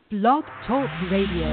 Blog Talk Radio.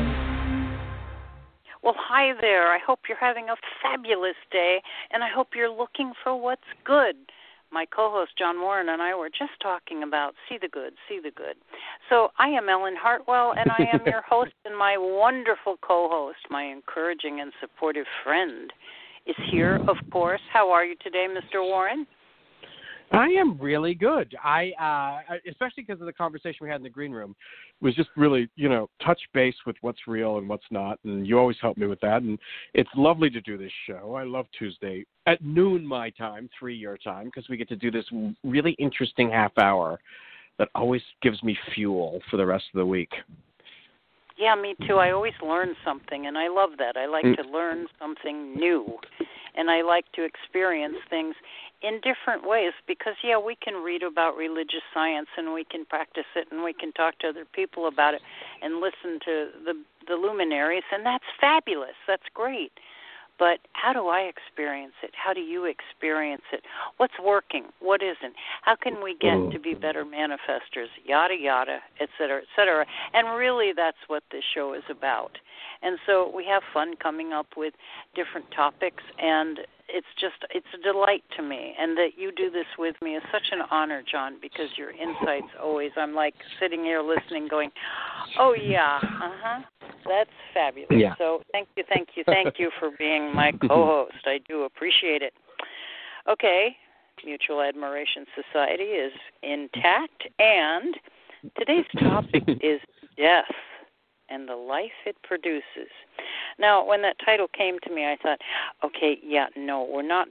Well, hi there. I hope you're having a fabulous day, and I hope you're looking for what's good. My co-host, John Warren, and I were just talking about see the good, see the good. So I am Ellen Hartwell, and I am your host, and my wonderful co-host, my encouraging and supportive friend, is here, of course. How are you today, Mr. Warren? I am really good. I especially because of the conversation we had in the green room, was just really, touch base with what's real and what's not, and you always help me with that. And it's lovely to do this show. I love Tuesday at noon my time, 3 your time, because we get to do this really interesting half hour that always gives me fuel for the rest of the week. Yeah, me too. I always learn something, and I love that. I like to learn something new, and I like to experience things in different ways because, we can read about religious science, and we can practice it, and we can talk to other people about it and listen to the luminaries, and that's fabulous. That's great. But how do I experience it? How do you experience it? What's working? What isn't? How can we get to be better manifestors? Yada, yada, et cetera, et cetera. And really that's what this show is about. And so we have fun coming up with different topics, and it's a delight to me. And that you do this with me is such an honor, John, because your insights always, I'm like sitting here listening going, oh, yeah, that's fabulous. Yeah. So thank you for being my co-host. I do appreciate it. Okay, Mutual Admiration Society is intact, and today's topic is death and the life it produces. Now, when that title came to me, I thought, we're not,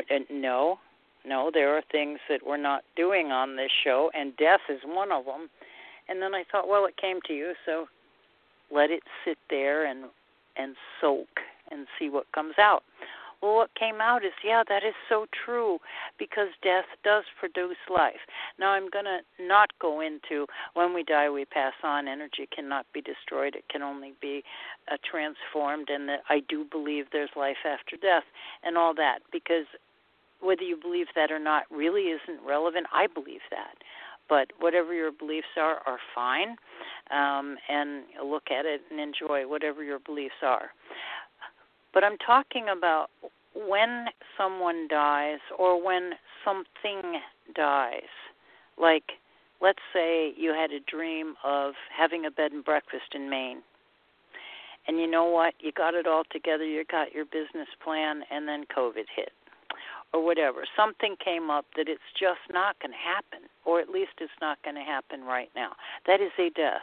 no, there are things that we're not doing on this show, and death is one of them. And then I thought, well, it came to you, so let it sit there and soak and see what comes out. Well, what came out is, that is so true, because death does produce life. Now, I'm going to not go into when we die, we pass on. Energy cannot be destroyed. It can only be transformed, and that I do believe there's life after death and all that, because whether you believe that or not really isn't relevant. I believe that. But whatever your beliefs are fine, and look at it and enjoy whatever your beliefs are. But I'm talking about when someone dies or when something dies. Like, let's say you had a dream of having a bed and breakfast in Maine. And you know what? You got it all together. You got your business plan, and then COVID hit. Or whatever. Something came up that it's just not going to happen, or at least it's not going to happen right now. That is a death.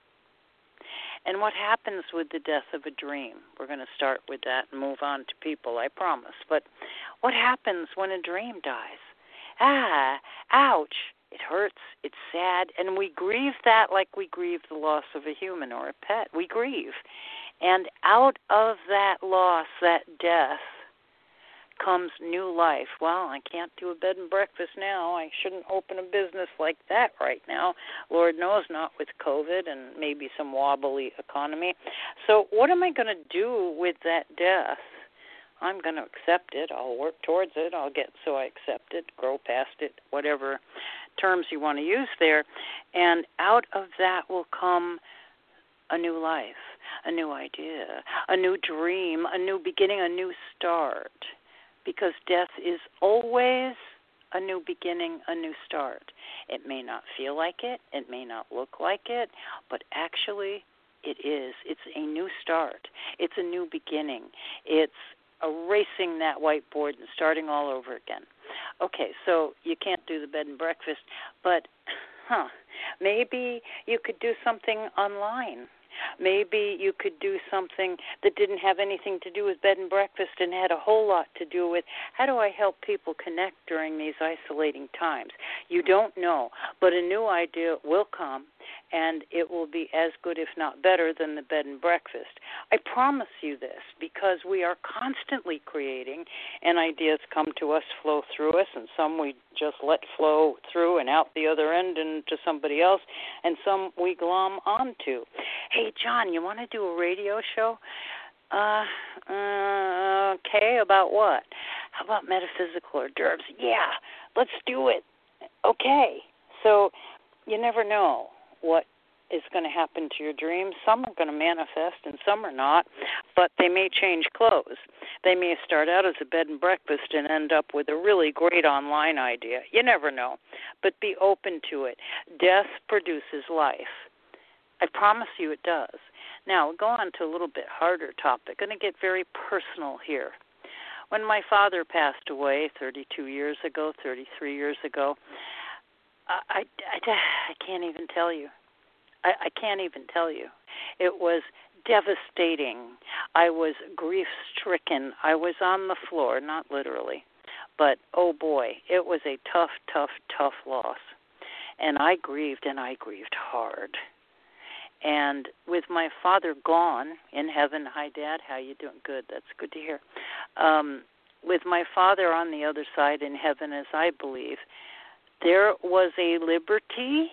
And what happens with the death of a dream? We're going to start with that and move on to people, I promise. But what happens when a dream dies? Ouch. It hurts. It's sad. And we grieve that like we grieve the loss of a human or a pet. We grieve. And out of that loss, that death, comes new life. Well, I can't do a bed and breakfast now. I shouldn't open a business like that right now. Lord knows, not with COVID and maybe some wobbly economy. So what am I going to do with that death? I'm going to accept it. I'll work towards it. I'll get so I accept it, grow past it, whatever terms you want to use there. And out of that will come a new life, a new idea, a new dream, a new beginning, a new start. Because death is always a new beginning, a new start. It may not feel like it. It may not look like it. But actually, it is. It's a new start. It's a new beginning. It's erasing that whiteboard and starting all over again. Okay, so you can't do the bed and breakfast, but, maybe you could do something online. Maybe you could do something that didn't have anything to do with bed and breakfast and had a whole lot to do with how do I help people connect during these isolating times. You don't know, but a new idea will come, and it will be as good, if not better, than the bed and breakfast. I promise you this, because we are constantly creating, and ideas come to us, flow through us, and some we just let flow through and out the other end and to somebody else, and some we glom onto. Hey, John, you want to do a radio show? Okay, about what? How about metaphysical hors d'oeuvres? Yeah, let's do it. Okay. So you never know what is going to happen to your dreams. Some are going to manifest and some are not, but they may change clothes. They may start out as a bed and breakfast and end up with a really great online idea. You never know, but be open to it. Death produces life. I promise you it does. Now, we'll go on to a little bit harder topic. I'm going to get very personal here. When my father passed away 32 years ago, 33 years ago, I can't even tell you. I can't even tell you. It was devastating. I was grief-stricken. I was on the floor, not literally. But, oh boy, it was a tough, tough, tough loss. And I grieved, and I grieved hard. And with my father gone in heaven, hi, Dad, how you doing? Good, that's good to hear. With my father on the other side in heaven, as I believe, there was a liberty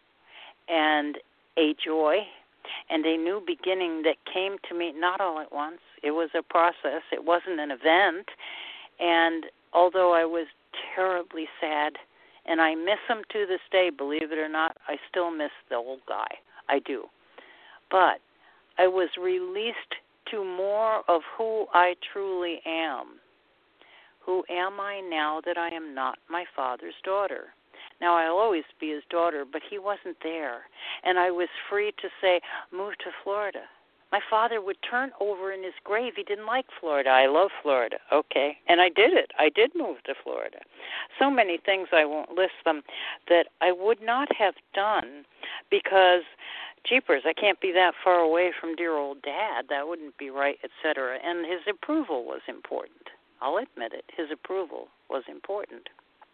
and a joy and a new beginning that came to me, not all at once. It was a process. It wasn't an event. And although I was terribly sad, and I miss him to this day, believe it or not, I still miss the old guy. I do. But I was released to more of who I truly am. Who am I now that I am not my father's daughter? Now, I'll always be his daughter, but he wasn't there. And I was free to say, move to Florida. My father would turn over in his grave. He didn't like Florida. I love Florida. Okay. And I did it. I did move to Florida. So many things, I won't list them, that I would not have done because, jeepers, I can't be that far away from dear old Dad. That wouldn't be right, etc. And his approval was important. I'll admit it. His approval was important.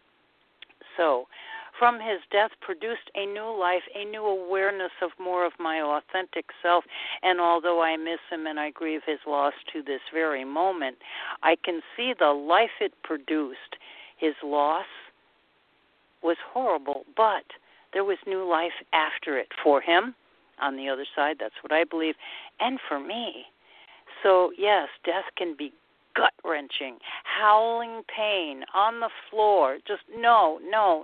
So, from his death produced a new life, a new awareness of more of my authentic self. And although I miss him and I grieve his loss to this very moment, I can see the life it produced. His loss was horrible, but there was new life after it for him on the other side. That's what I believe. And for me. So, yes, death can be gut-wrenching, howling pain on the floor, just no.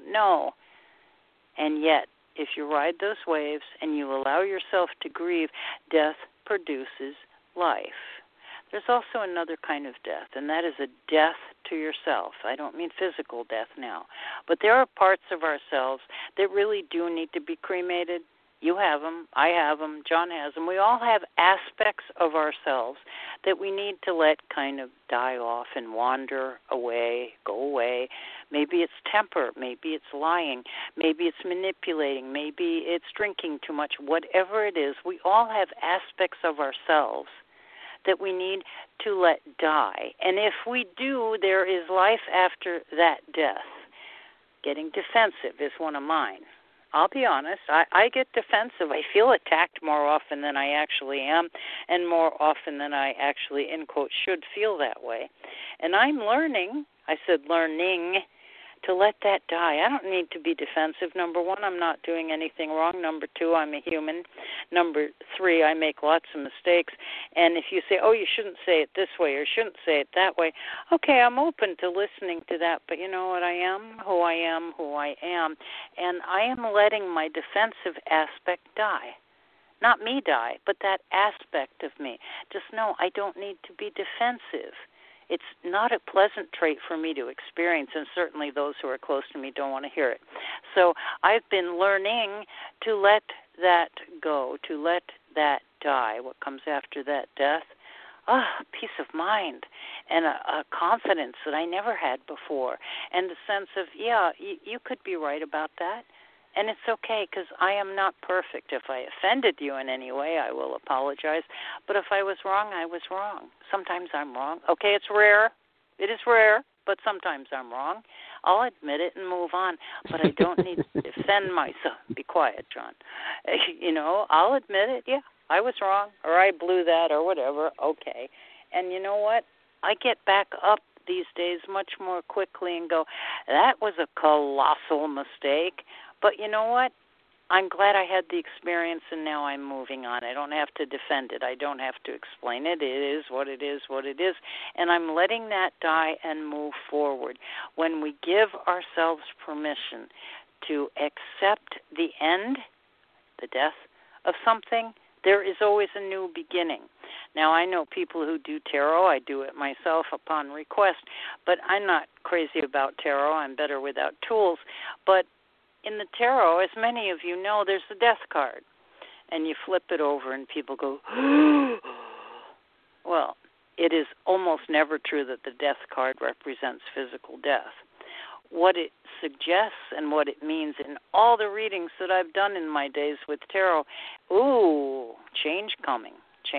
And yet, if you ride those waves and you allow yourself to grieve, death produces life. There's also another kind of death, and that is a death to yourself. I don't mean physical death now, but there are parts of ourselves that really do need to be cremated. You have them, I have them, John has them. We all have aspects of ourselves that we need to let kind of die off and wander away, go away. Maybe it's temper, maybe it's lying, maybe it's manipulating, maybe it's drinking too much. Whatever it is, we all have aspects of ourselves that we need to let die. And if we do, there is life after that death. Getting defensive is one of mine. I'll be honest, I get defensive. I feel attacked more often than I actually am, and more often than I actually, in quotes, should feel that way. And I'm learning, I said learning, to let that die. I don't need to be defensive. Number one, I'm not doing anything wrong. Number two, I'm a human. Number three, I make lots of mistakes. And if you say, oh, you shouldn't say it this way or shouldn't say it that way, okay, I'm open to listening to that. But you know what I am? Who I am, who I am. And I am letting my defensive aspect die. Not me die, but that aspect of me. Just know I don't need to be defensive. It's not a pleasant trait for me to experience, and certainly those who are close to me don't want to hear it. So I've been learning to let that go, to let that die. What comes after that death? Peace of mind and a confidence that I never had before, and the sense of, yeah, you could be right about that. And it's okay because I am not perfect. If I offended you in any way, I will apologize. But if I was wrong, I was wrong. Sometimes I'm wrong. Okay, it's rare. It is rare, but sometimes I'm wrong. I'll admit it and move on. But I don't need to defend myself. Be quiet, John. I'll admit it. Yeah, I was wrong, or I blew that, or whatever. Okay. And you know what? I get back up these days much more quickly and go, that was a colossal mistake. But you know what? I'm glad I had the experience, and now I'm moving on. I don't have to defend it. I don't have to explain it. It is what it is, what it is. And I'm letting that die and move forward. When we give ourselves permission to accept the end, the death of something, there is always a new beginning. Now, I know people who do tarot. I do it myself upon request, but I'm not crazy about tarot. I'm better without tools. But in the tarot, as many of you know, there's the death card. And you flip it over and people go, well, it is almost never true that the death card represents physical death. What it suggests and what it means in all the readings that I've done in my days with tarot, change coming.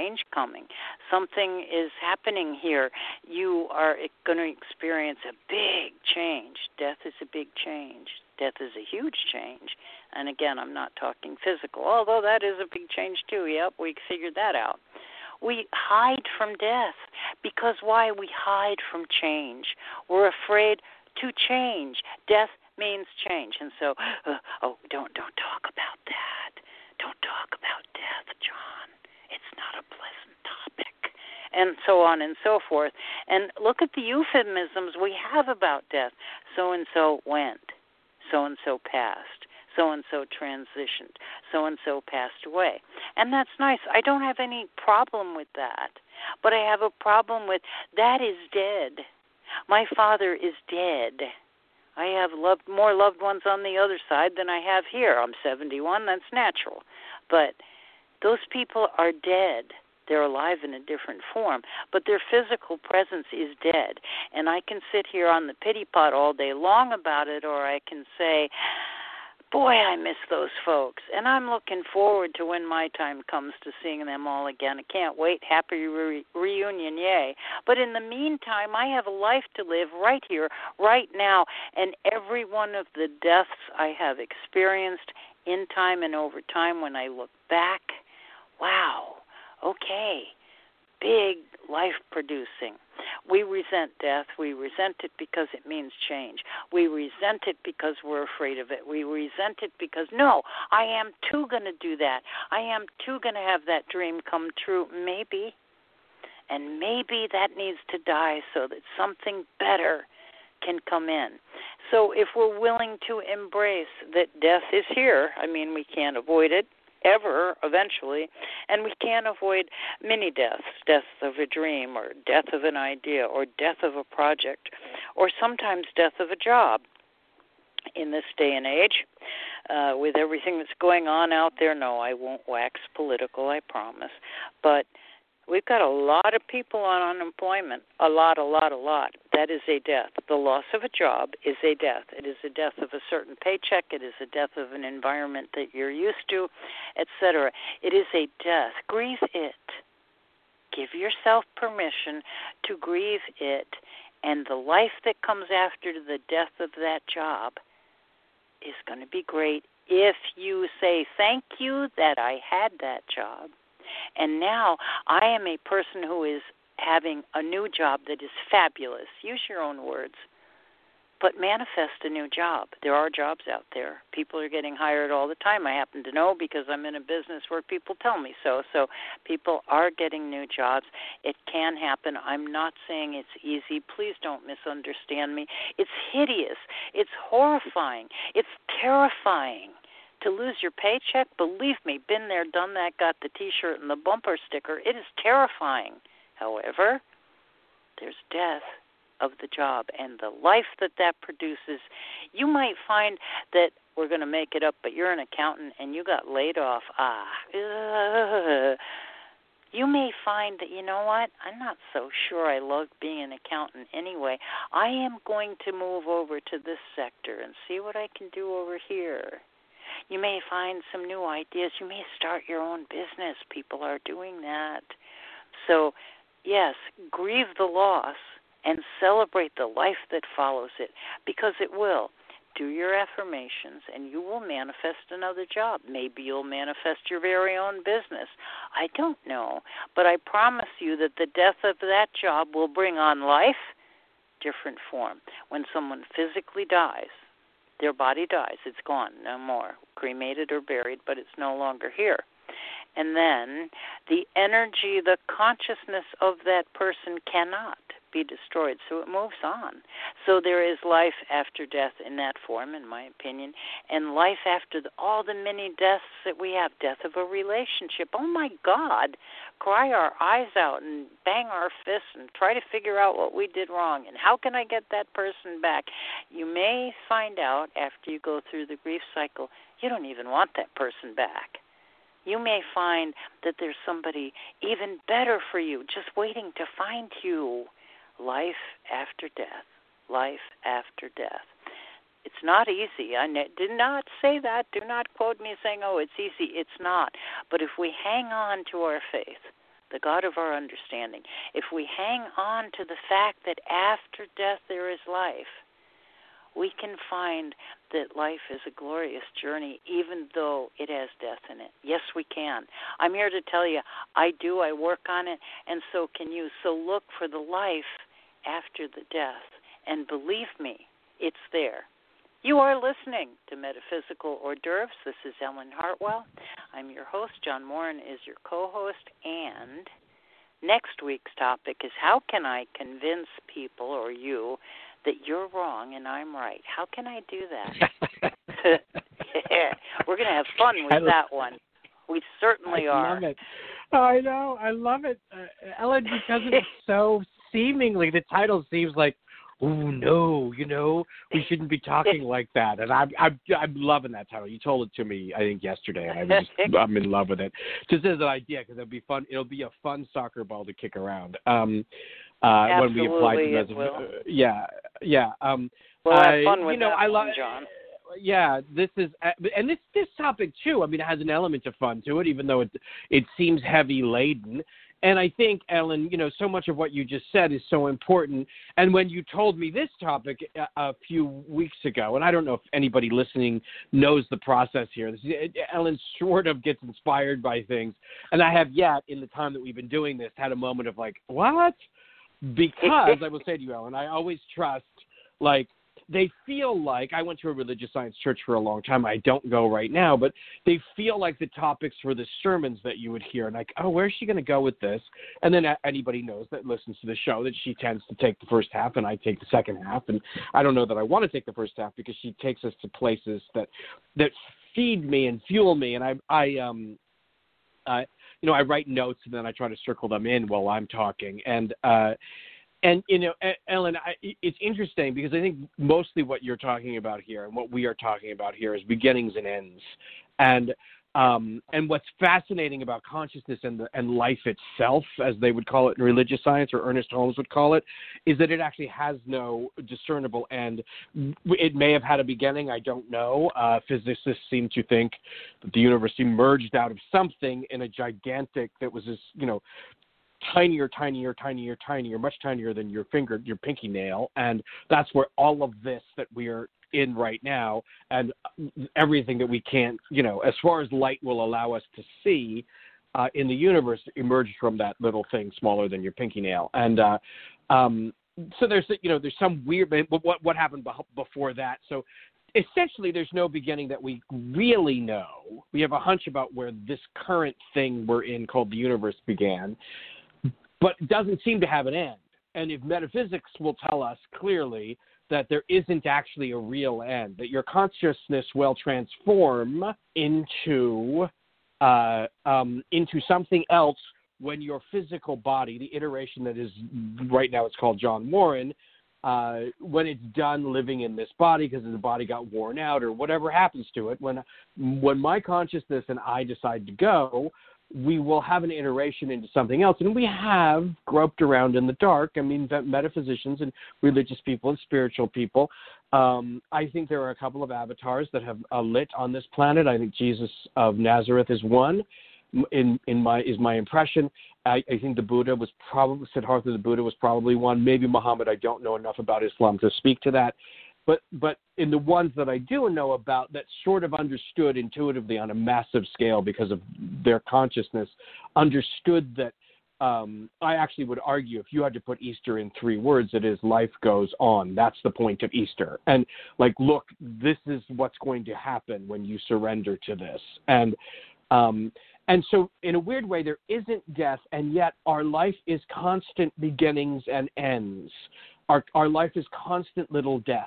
Something is happening here. You are going to experience a big change. Death is a big change. Death is a huge change. And again, I'm not talking physical, although that is a big change too. Yep, we figured that out. We hide from death because why? We hide from change. We're afraid to change. Death means change. And so, don't talk about that. Don't talk about death, John. It's not a pleasant topic. And so on and so forth. And look at the euphemisms we have about death. So-and-so went. So-and-so passed. So-and-so transitioned. So-and-so passed away. And that's nice. I don't have any problem with that. But I have a problem with that is dead. My father is dead. I have more loved ones on the other side than I have here. I'm 71. That's natural. But those people are dead. They're alive in a different form, but their physical presence is dead. And I can sit here on the pity pot all day long about it, or I can say, boy, I miss those folks. And I'm looking forward to when my time comes to seeing them all again. I can't wait. Happy reunion, yay. But in the meantime, I have a life to live right here, right now. And every one of the deaths I have experienced in time and over time, when I look back, wow, okay, big life producing. We resent death. We resent it because it means change. We resent it because we're afraid of it. We resent it because, no, I am too going to do that. I am too going to have that dream come true, maybe. And maybe that needs to die so that something better can come in. So if we're willing to embrace that death is here, I mean, we can't avoid it ever, eventually, and we can't avoid many deaths, death of a dream or death of an idea or death of a project or sometimes death of a job. In this day and age, with everything that's going on out there, no, I won't wax political, I promise, but we've got a lot of people on unemployment, a lot. That is a death. The loss of a job is a death. It is a death of a certain paycheck. It is a death of an environment that you're used to, etc. It is a death. Grieve it. Give yourself permission to grieve it, and the life that comes after the death of that job is going to be great if you say, thank you that I had that job. And now I am a person who is having a new job that is fabulous. Use your own words. But manifest a new job. There are jobs out there. People are getting hired all the time. I happen to know because I'm in a business where people tell me so. So people are getting new jobs. It can happen. I'm not saying it's easy. Please don't misunderstand me. It's hideous. It's horrifying. It's terrifying. To lose your paycheck, believe me, been there, done that, got the T-shirt and the bumper sticker. It is terrifying. However, there's death of the job and the life that produces. You might find that we're going to make it up, but you're an accountant and you got laid off. You may find that, you know what, I'm not so sure I love being an accountant anyway. I am going to move over to this sector and see what I can do over here. You may find some new ideas. You may start your own business. People are doing that. So, yes, grieve the loss and celebrate the life that follows it, because it will. Do your affirmations, and you will manifest another job. Maybe you'll manifest your very own business. I don't know, but I promise you that the death of that job will bring on life, different form. When someone physically dies, their body dies. It's gone, no more. Cremated or buried, but it's no longer here. And then the energy, the consciousness of that person cannot be destroyed, so it moves on. So there is life after death in that form, in my opinion, and life after all the many deaths that we have. Death of a relationship. Oh, my God. Cry our eyes out and bang our fists and try to figure out what we did wrong and how can I get that person back. You may find out after you go through the grief cycle, you don't even want that person back. You may find that there's somebody even better for you just waiting to find you. Life after death. Life after death. It's not easy. I did not say that. Do not quote me saying, oh, it's easy. It's not. But if we hang on to our faith, the God of our understanding, if we hang on to the fact that after death there is life, we can find that life is a glorious journey even though it has death in it. Yes, we can. I'm here to tell you, I do. I work on it, and so can you. So look for the life after the death, and believe me, it's there. You are listening to Metaphysical Hors d'oeuvres. This is Ellen Hartwell. I'm your host. John Morin is your co-host, and next week's topic is how can I convince people or you that you're wrong and I'm right? How can I do that? Yeah, we're going to have fun with that one. We certainly are. I love it. I know. I love it. Ellen, because it's so seemingly, the title seems like, oh, no, we shouldn't be talking like that. And I'm loving that title. You told it to me, I think, yesterday, and I'm in love with it. Just as an idea, because it'll be fun. It'll be a fun soccer ball to kick around. When we apply to yeah. We'll have fun with that one, John. Yeah, this is, and this topic too. I mean, it has an element of fun to it, even though it seems heavy laden. And I think, Ellen, so much of what you just said is so important. And when you told me this topic a few weeks ago, and I don't know if anybody listening knows the process here, Ellen sort of gets inspired by things. And I have yet, in the time that we've been doing this, had a moment of like, what? Because I will say to you, Ellen, I always trust, they feel like, I went to a religious science church for a long time. I don't go right now, but they feel like the topics for the sermons that you would hear. And like, oh, where's she going to go with this? And then anybody knows that listens to the show that she tends to take the first half and I take the second half. And I don't know that I want to take the first half because she takes us to places that feed me and fuel me. And I write notes and then I try to circle them in while I'm talking. And Ellen, it's interesting because I think mostly what you're talking about here and what we are talking about here is beginnings and ends. And what's fascinating about consciousness and life itself, as they would call it in religious science, or Ernest Holmes would call it, is that it actually has no discernible end. It may have had a beginning, I don't know. Physicists seem to think that the universe emerged out of something in a gigantic, that was this, tinier, much tinier than your pinky nail. And that's where all of this that we are in right now and everything that we can't, as far as light will allow us to see in the universe, emerged from that little thing smaller than your pinky nail. And so there's some weird, what happened before that. So essentially, there's no beginning that we really know. We have a hunch about where this current thing we're in called the universe began, but it doesn't seem to have an end. And if metaphysics will tell us clearly that there isn't actually a real end, that your consciousness will transform into something else when your physical body, the iteration that is right now, it's called John Morin, when it's done living in this body because the body got worn out or whatever happens to it, when my consciousness and I decide to go, we will have an iteration into something else. And we have groped around in the dark. I mean, metaphysicians and religious people and spiritual people. I think there are a couple of avatars that have lit on this planet. I think Jesus of Nazareth is one. Is my impression. I think the Buddha was probably, Siddhartha the Buddha was probably one. Maybe Muhammad. I don't know enough about Islam to speak to that. But in the ones that I do know about that sort of understood intuitively on a massive scale because of their consciousness, understood that I actually would argue if you had to put Easter in 3 words, it is life goes on. That's the point of Easter. And look, this is what's going to happen when you surrender to this. And And so in a weird way, there isn't death, and yet our life is constant beginnings and ends. Our life is constant little deaths.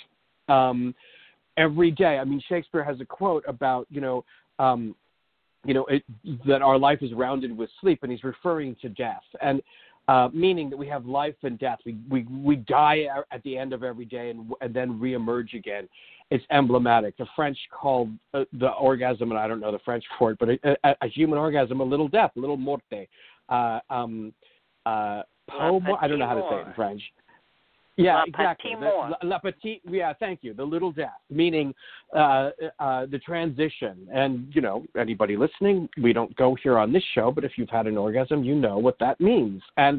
Every day. I mean, Shakespeare has a quote about, that our life is rounded with sleep, and he's referring to death, and meaning that we have life and death. We die at the end of every day and then reemerge again. It's emblematic. The French called the orgasm, and I don't know the French for it, but a human orgasm, a little death, a little morte. I don't know how to say it in French. Yeah, exactly. La petite, thank you. The little death, meaning the transition. And, anybody listening, we don't go here on this show, but if you've had an orgasm, you know what that means. And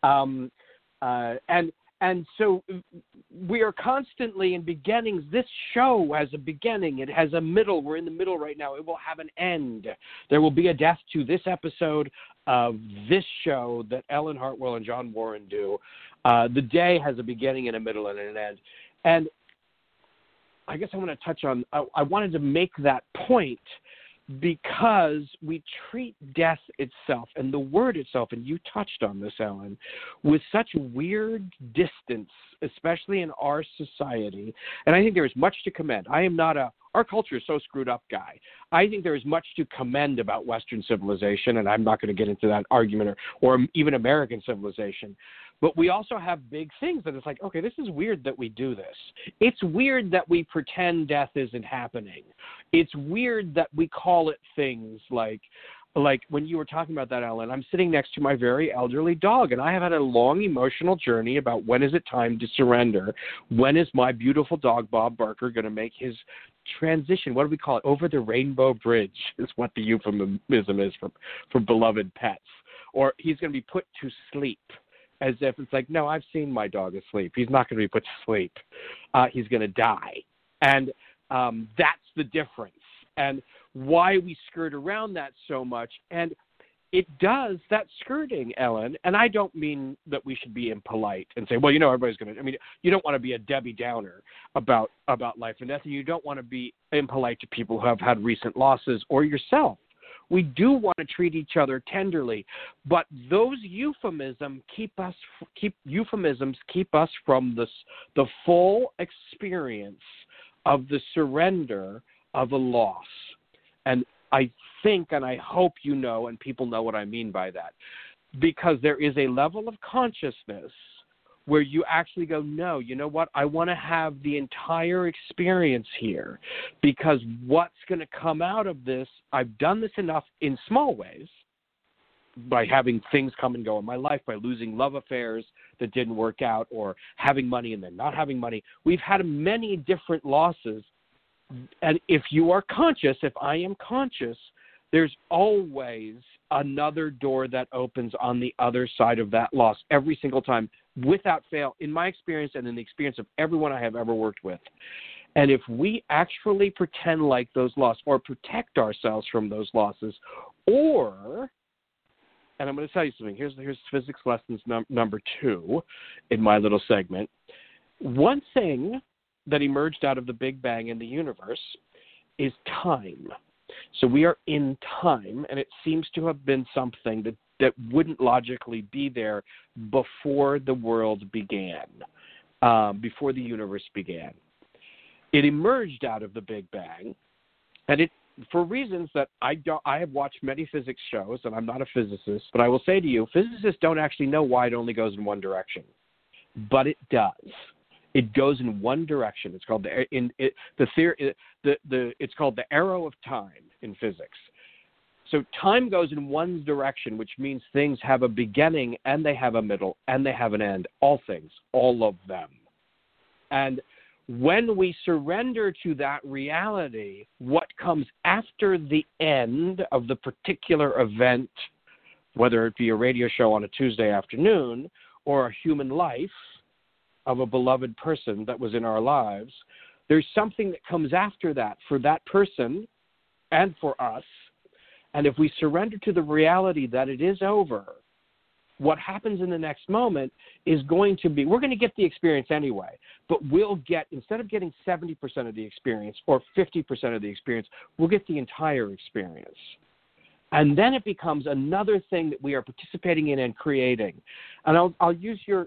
so we are constantly in beginnings. This show has a beginning. It has a middle. We're in the middle right now. It will have an end. There will be a death to this episode of this show that Ellen Hartwell and John Warren do. The day has a beginning and a middle and an end. And I guess I want to touch on, I wanted to make that point because we treat death itself and the word itself, and you touched on this, Ellen, with such weird distance, especially in our society. And I think there is much to commend. I am not our culture is so screwed up guy. I think there is much to commend about Western civilization, and I'm not going to get into that argument, or even American civilization. But we also have big things that it's like, okay, this is weird that we do this. It's weird that we pretend death isn't happening. It's weird that we call it things like when you were talking about that, Ellen, I'm sitting next to my very elderly dog, and I have had a long emotional journey about when is it time to surrender? When is my beautiful dog, Bob Barker, going to make his transition? What do we call it? Over the rainbow bridge is what the euphemism is for beloved pets. Or he's going to be put to sleep, as if it's like, no, I've seen my dog asleep. He's not going to be put to sleep. He's going to die. And that's the difference. And why we skirt around that so much. And it does, that skirting, Ellen, and I don't mean that we should be impolite and say, well, everybody's going to, you don't want to be a Debbie Downer about life and death, and you don't want to be impolite to people who have had recent losses or yourself. We do want to treat each other tenderly, but those euphemisms keep us from the full experience of the surrender of a loss. And I think, and I hope you know, and people know what I mean by that, because there is a level of consciousness where you actually go, no, you know what? I want to have the entire experience here, because what's going to come out of this, I've done this enough in small ways, by having things come and go in my life, by losing love affairs that didn't work out, or having money and then not having money. We've had many different losses. And if you are conscious, if I am conscious, there's always another door that opens on the other side of that loss every single time, without fail, in my experience and in the experience of everyone I have ever worked with. And if we actually pretend like those losses, or protect ourselves from those losses, or, and I'm going to tell you something, here's physics lessons number 2 in my little segment. One thing that emerged out of the Big Bang in the universe is time. So we are in time, and it seems to have been something that wouldn't logically be there before the world began, before the universe began. It emerged out of the Big Bang, and it, for reasons that I have watched many physics shows, and I'm not a physicist, but I will say to you, physicists don't actually know why it only goes in one direction, but it does. It goes in one direction. It's called it's called the arrow of time in physics. So time goes in one direction, which means things have a beginning and they have a middle and they have an end. All things, all of them. And when we surrender to that reality, what comes after the end of the particular event, whether it be a radio show on a Tuesday afternoon or a human life of a beloved person that was in our lives, there's something that comes after that for that person and for us. And if we surrender to the reality that it is over, what happens in the next moment is going to be, we're going to get the experience anyway, but we'll get, instead of getting 70% of the experience or 50% of the experience, we'll get the entire experience. And then it becomes another thing that we are participating in and creating. And I'll use you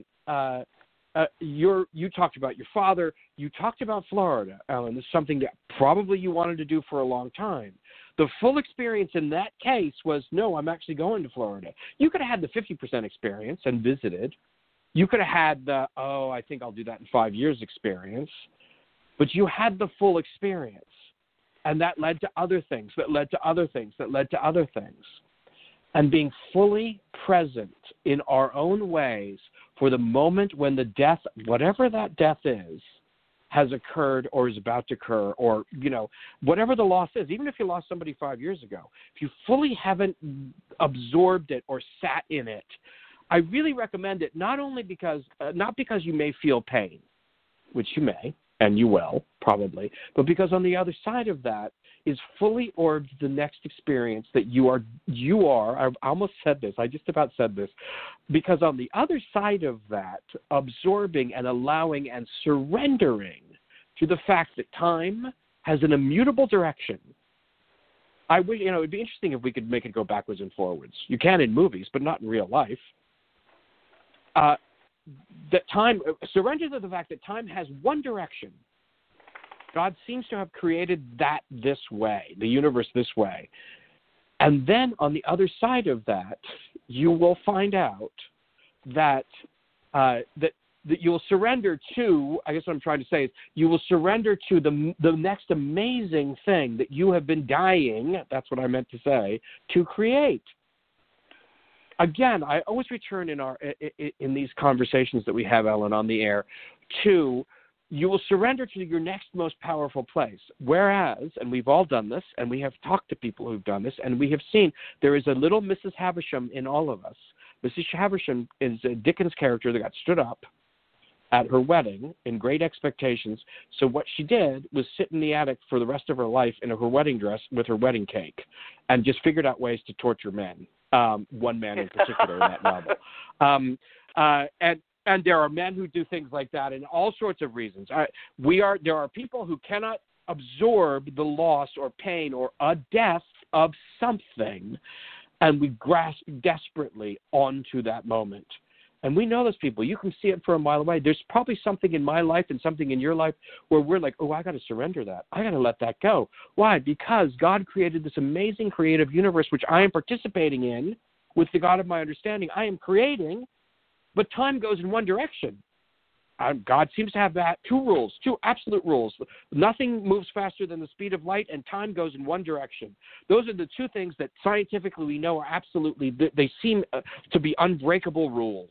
talked about your father. You talked about Florida, Ellen. This is something that probably you wanted to do for a long time. The full experience in that case was, no, I'm actually going to Florida. You could have had the 50% experience and visited. You could have had the, I think I'll do that in 5 years experience. But you had the full experience. And that led to other things, that led to other things, that led to other things. And being fully present in our own ways for the moment when the death, whatever that death is, has occurred or is about to occur, or, whatever the loss is, even if you lost somebody 5 years ago, if you fully haven't absorbed it or sat in it, I really recommend it, not because you may feel pain, which you may, and you will, probably, but because on the other side of that is fully orbed the next experience that you are, I almost said this, I just about said this, because on the other side of that, absorbing and allowing and surrendering to the fact that time has an immutable direction. I wish, it'd be interesting if we could make it go backwards and forwards. You can in movies, but not in real life. That time, surrender to the fact that time has one direction. God seems to have created that this way, the universe this way. And then on the other side of that, you will find out that that you'll surrender to, I guess what I'm trying to say is, you will surrender to the next amazing thing that you have been dying, that's what I meant to say, to create. Again, I always return in these conversations that we have, Ellen, on the air, to you will surrender to your next most powerful place. Whereas, and we've all done this, and we have talked to people who've done this, and we have seen there is a little Mrs. Havisham in all of us. Mrs. Havisham is a Dickens character that got stood up at her wedding in Great Expectations. So what she did was sit in the attic for the rest of her life in her wedding dress with her wedding cake and just figured out ways to torture men. One man in particular in that novel. And there are men who do things like that and all sorts of reasons. There are people who cannot absorb the loss or pain or a death of something, and we grasp desperately onto that moment. And we know those people. You can see it for a mile away. There's probably something in my life and something in your life where we're like, I got to surrender that. I got to let that go. Why? Because God created this amazing creative universe, which I am participating in with the God of my understanding. I am creating, but time goes in one direction. God seems to have two absolute rules. Nothing moves faster than the speed of light, and time goes in one direction. Those are the two things that scientifically we know are absolutely, they seem to be unbreakable rules.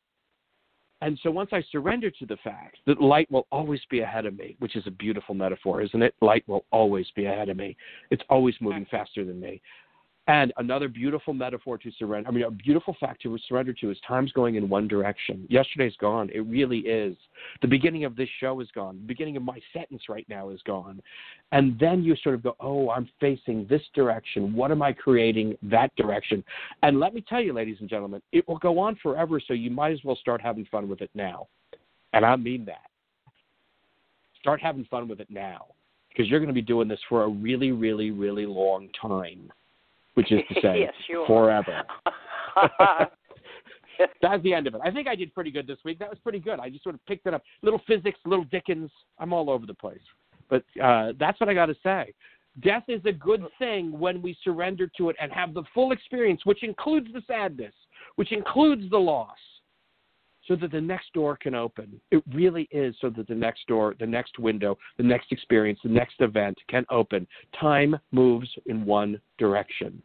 And so once I surrender to the fact that light will always be ahead of me, which is a beautiful metaphor, isn't it? Light will always be ahead of me. It's always moving faster than me. And another beautiful metaphor to surrender, a beautiful fact to surrender to is time's going in one direction. Yesterday's gone. It really is. The beginning of this show is gone. The beginning of my sentence right now is gone. And then you sort of go, I'm facing this direction. What am I creating that direction? And let me tell you, ladies and gentlemen, it will go on forever, so you might as well start having fun with it now. And I mean that. Start having fun with it now, because you're going to be doing this for a really, really, really long time. Which is to say, yes, forever. That's the end of it. I think I did pretty good this week. That was pretty good. I just sort of picked it up. Little physics, little Dickens. I'm all over the place. But that's what I got to say. Death is a good thing when we surrender to it and have the full experience, which includes the sadness, which includes the loss, so that the next door can open. It really is so that the next door, the next window, the next experience, the next event can open. Time moves in one direction.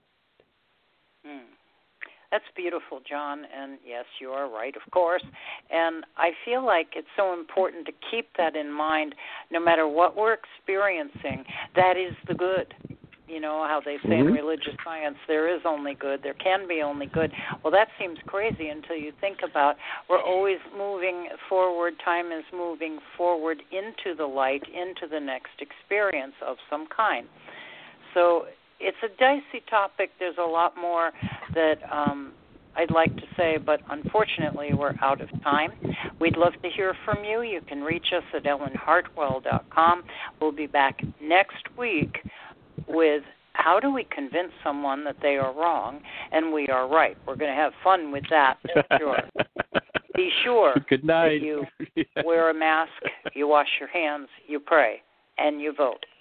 That's beautiful, John. And yes, you are right, of course. And I feel like it's so important to keep that in mind no matter what we're experiencing. That is the good. You know how they say in religious science, there is only good, there can be only good. Well, that seems crazy until you think about we're always moving forward. Time is moving forward into the light, into the next experience of some kind. So it's a dicey topic. There's a lot more that I'd like to say, but unfortunately we're out of time. We'd love to hear from you. You can reach us at ellenhartwell.com. We'll be back next week with how do we convince someone that they are wrong and we are right? We're going to have fun with that, for sure. Be sure Good night. that you wear a mask, you wash your hands, you pray, and you vote.